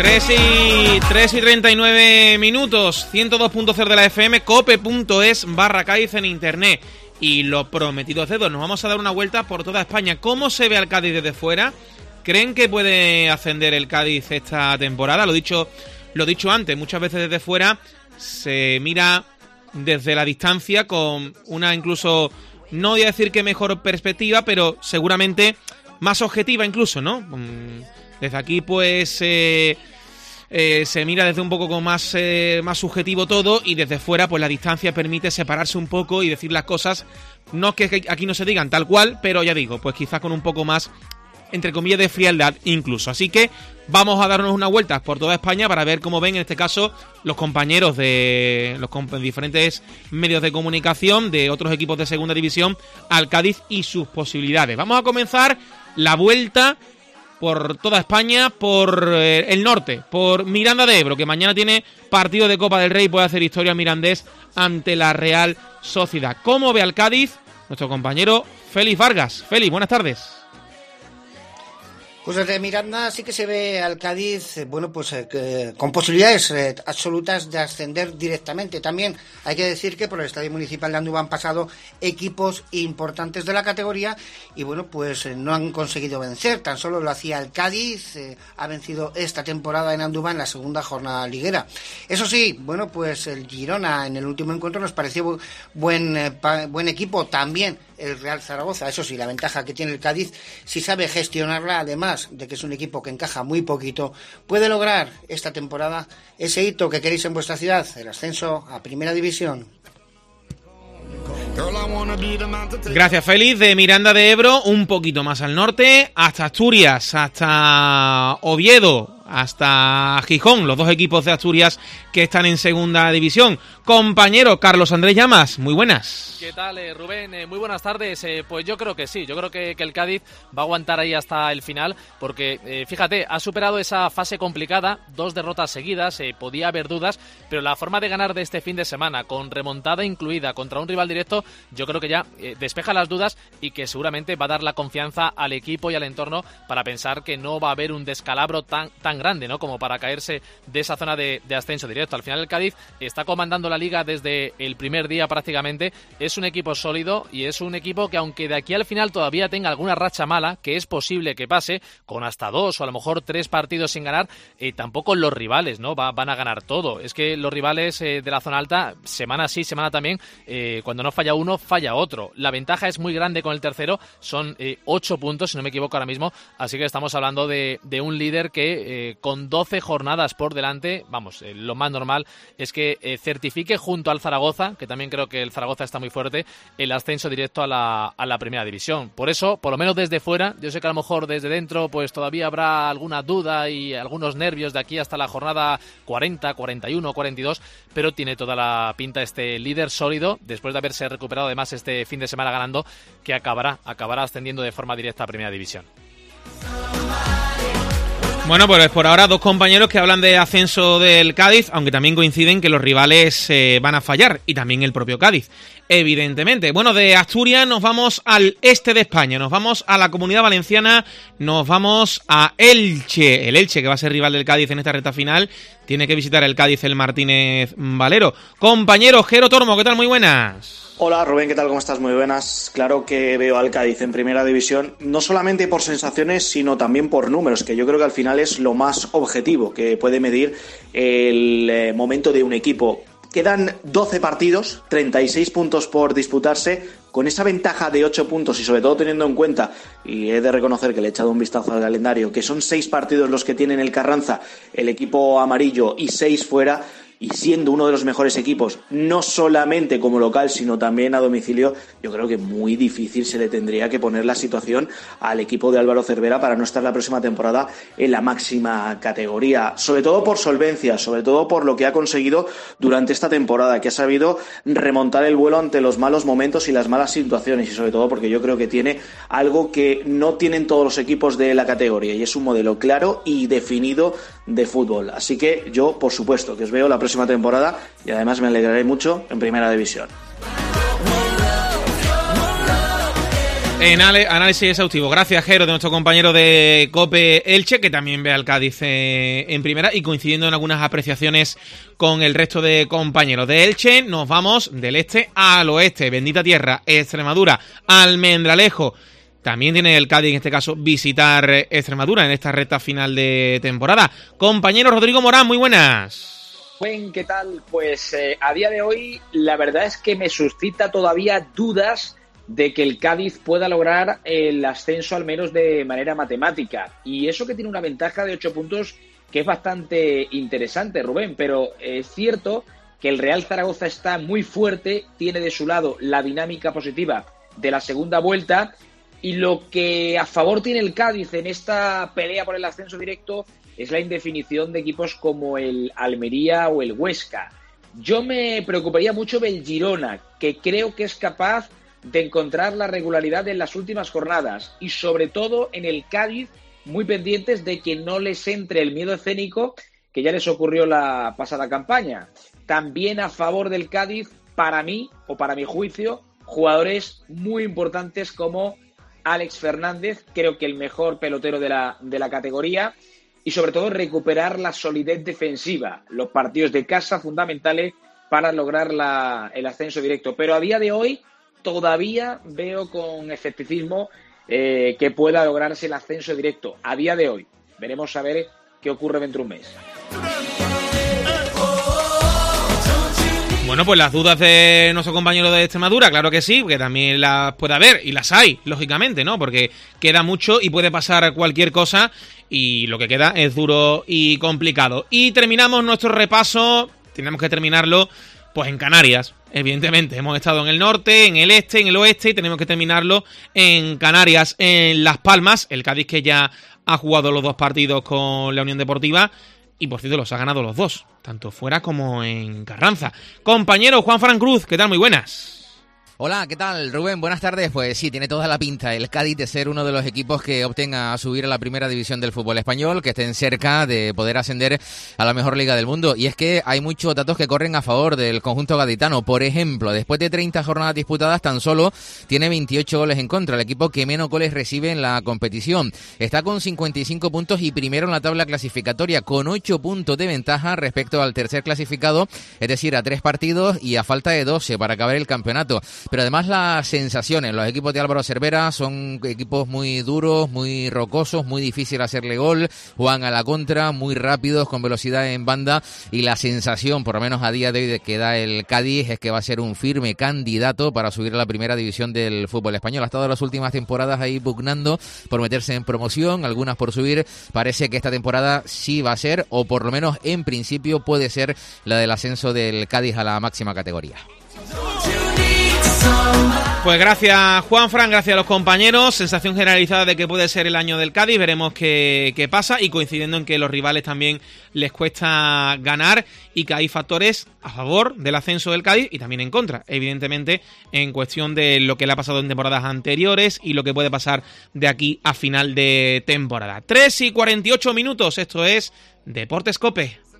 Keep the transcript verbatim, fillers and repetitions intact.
tres y treinta y nueve minutos, ciento dos punto cero de la F M, cope.es barra Cádiz en internet. Y lo prometido es deuda, nos vamos a dar una vuelta por toda España. ¿Cómo se ve al Cádiz desde fuera? ¿Creen que puede ascender el Cádiz esta temporada? Lo dicho, lo dicho antes, muchas veces desde fuera se mira desde la distancia con una incluso, no voy a decir que mejor perspectiva, pero seguramente más objetiva incluso, ¿no? Desde aquí pues eh, eh, se mira desde un poco con más, eh, más subjetivo todo, y desde fuera pues la distancia permite separarse un poco y decir las cosas, no que aquí no se digan tal cual, pero ya digo, pues quizás con un poco más, entre comillas, de frialdad incluso. Así que vamos a darnos una vuelta por toda España para ver cómo ven en este caso los compañeros de los comp- diferentes medios de comunicación de otros equipos de segunda división al Cádiz y sus posibilidades. Vamos a comenzar la vuelta por toda España, por eh, el norte, por Miranda de Ebro, que mañana tiene partido de Copa del Rey y puede hacer historia mirandés ante la Real Sociedad. ¿Cómo ve al Cádiz nuestro compañero Félix Vargas? Félix, buenas tardes. Pues desde Miranda sí que se ve al Cádiz, eh, bueno, pues eh, que, con posibilidades eh, absolutas de ascender directamente. También hay que decir que por el Estadio Municipal de Andújar han pasado equipos importantes de la categoría y, bueno, pues eh, no han conseguido vencer. Tan solo lo hacía el Cádiz, eh, ha vencido esta temporada en Andújar en la segunda jornada liguera. Eso sí, bueno, pues el Girona en el último encuentro nos pareció buen, eh, pa, buen equipo. También el Real Zaragoza, eso sí, la ventaja que tiene el Cádiz, si sabe gestionarla, además de que es un equipo que encaja muy poquito, puede lograr esta temporada ese hito que queréis en vuestra ciudad, el ascenso a Primera División. Gracias, Félix. De Miranda de Ebro, un poquito más al norte, hasta Asturias, hasta Oviedo, hasta Gijón, los dos equipos de Asturias que están en segunda división. Compañero Carlos Andrés Llamas, muy buenas. ¿Qué tal, eh, Rubén? Eh, muy buenas tardes. Eh, pues yo creo que sí, yo creo que, que el Cádiz va a aguantar ahí hasta el final, porque eh, fíjate, ha superado esa fase complicada, dos derrotas seguidas, eh, podía haber dudas, pero la forma de ganar de este fin de semana, con remontada incluida contra un rival directo, yo creo que ya eh, despeja las dudas y que seguramente va a dar la confianza al equipo y al entorno para pensar que no va a haber un descalabro tan, tan grande, ¿no?, como para caerse de esa zona de, de ascenso directo. Al final el Cádiz está comandando la liga desde el primer día prácticamente, es un equipo sólido y es un equipo que, aunque de aquí al final todavía tenga alguna racha mala, que es posible que pase, con hasta dos o a lo mejor tres partidos sin ganar, eh, tampoco los rivales, ¿no?, va, van a ganar todo. Es que los rivales eh, de la zona alta, semana sí, semana también, eh, cuando no falla uno, falla otro. La ventaja es muy grande con el tercero, son eh, ocho puntos, si no me equivoco ahora mismo, así que estamos hablando de, de un líder que eh, con doce jornadas por delante, vamos, eh, lo más normal es que eh, certifique junto al Zaragoza, que también creo que el Zaragoza está muy fuerte, el ascenso directo a la, a la primera división. Por eso, por lo menos desde fuera, yo sé que a lo mejor desde dentro pues todavía habrá alguna duda y algunos nervios de aquí hasta la jornada cuarenta, cuarenta y uno, cuarenta y dos, pero tiene toda la pinta este líder sólido, después de haberse recuperado además este fin de semana ganando, que acabará, acabará ascendiendo de forma directa a primera división. Bueno, pues por ahora dos compañeros que hablan de ascenso del Cádiz, aunque también coinciden que los rivales eh, van a fallar, y también el propio Cádiz, evidentemente. Bueno, de Asturias nos vamos al este de España, nos vamos a la Comunidad Valenciana, nos vamos a Elche. El Elche, que va a ser rival del Cádiz en esta recta final, tiene que visitar el Cádiz el Martínez Valero. Compañero Jero Tormo, ¿qué tal? Muy buenas. Hola Rubén, ¿qué tal? ¿Cómo estás? Muy buenas. Claro que veo al Cádiz en primera división, no solamente por sensaciones, sino también por números, que yo creo que al final es lo más objetivo que puede medir el eh, momento de un equipo. Quedan doce partidos, treinta y seis puntos por disputarse, con esa ventaja de ocho puntos y sobre todo teniendo en cuenta, y he de reconocer que le he echado un vistazo al calendario, que son seis partidos los que tienen el Carranza, el equipo amarillo, y seis fuera, y siendo uno de los mejores equipos, no solamente como local, sino también a domicilio, yo creo que muy difícil se le tendría que poner la situación al equipo de Álvaro Cervera para no estar la próxima temporada en la máxima categoría, sobre todo por solvencia, sobre todo por lo que ha conseguido durante esta temporada, que ha sabido remontar el vuelo ante los malos momentos y las malas situaciones, y sobre todo porque yo creo que tiene algo que no tienen todos los equipos de la categoría, y es un modelo claro y definido de fútbol. Así que yo, por supuesto, que os veo la próxima temporada y además me alegraré mucho en primera división. En análisis exhaustivo. Gracias, Jero, de nuestro compañero de COPE Elche, que también ve al Cádiz eh, en primera y coincidiendo en algunas apreciaciones con el resto de compañeros. De Elche nos vamos del este al oeste. Bendita tierra, Extremadura, Almendralejo. También tiene el Cádiz, en este caso, visitar Extremadura en esta recta final de temporada. Compañero Rodrigo Morán, muy buenas. Buen, ¿qué tal? Pues eh, a día de hoy la verdad es que me suscita todavía dudas de que el Cádiz pueda lograr el ascenso al menos de manera matemática. Y eso que tiene una ventaja de ocho puntos que es bastante interesante, Rubén, pero es cierto que el Real Zaragoza está muy fuerte, tiene de su lado la dinámica positiva de la segunda vuelta y lo que a favor tiene el Cádiz en esta pelea por el ascenso directo es la indefinición de equipos como el Almería o el Huesca. Yo me preocuparía mucho del Girona, que creo que es capaz de encontrar la regularidad en las últimas jornadas y sobre todo en el Cádiz muy pendientes de que no les entre el miedo escénico que ya les ocurrió la pasada campaña. También a favor del Cádiz, para mí o para mi juicio, jugadores muy importantes como Alex Fernández, creo que el mejor pelotero de la, de la categoría y sobre todo recuperar la solidez defensiva, los partidos de casa fundamentales para lograr la, el ascenso directo, pero a día de hoy todavía veo con escepticismo eh, que pueda lograrse el ascenso directo a día de hoy. Veremos a ver qué ocurre dentro de un mes. Bueno, pues las dudas de nuestro compañero de Extremadura, claro que sí, que también las puede haber, y las hay, lógicamente, ¿no? Porque queda mucho y puede pasar cualquier cosa, y lo que queda es duro y complicado. Y terminamos nuestro repaso, tenemos que terminarlo, pues en Canarias, evidentemente. Hemos estado en el norte, en el este, en el oeste, y tenemos que terminarlo en Canarias, en Las Palmas, el Cádiz que ya ha jugado los dos partidos con la Unión Deportiva, y por cierto los ha ganado los dos, tanto fuera como en Carranza. Compañero Juan Fran Cruz, ¿qué tal? Muy buenas. Hola, ¿qué tal, Rubén? Buenas tardes. Pues sí, tiene toda la pinta el Cádiz de ser uno de los equipos que opten a subir a la primera división del fútbol español, que estén cerca de poder ascender a la mejor liga del mundo. Y es que hay muchos datos que corren a favor del conjunto gaditano. Por ejemplo, después de treinta jornadas disputadas, tan solo tiene veintiocho goles en contra, el equipo que menos goles recibe en la competición. Está con cincuenta y cinco puntos y primero en la tabla clasificatoria, con ocho puntos de ventaja respecto al tercer clasificado, es decir, a tres partidos y a falta de doce para acabar el campeonato. Pero además las sensaciones, los equipos de Álvaro Cervera son equipos muy duros, muy rocosos, muy difícil hacerle gol, juegan a la contra, muy rápidos, con velocidad en banda, y la sensación, por lo menos a día de hoy, de que da el Cádiz es que va a ser un firme candidato para subir a la primera división del fútbol español. Ha estado las últimas temporadas ahí pugnando por meterse en promoción, algunas por subir. Parece que esta temporada sí va a ser, o por lo menos en principio puede ser, la del ascenso del Cádiz a la máxima categoría. Pues gracias Juanfran, gracias a los compañeros. Sensación generalizada de que puede ser el año del Cádiz. Veremos qué, qué pasa, y coincidiendo en que los rivales también les cuesta ganar y que hay factores a favor del ascenso del Cádiz y también en contra, evidentemente, en cuestión de lo que le ha pasado en temporadas anteriores y lo que puede pasar de aquí a final de temporada. tres y cuarenta y ocho minutos, esto es Deportes COPE.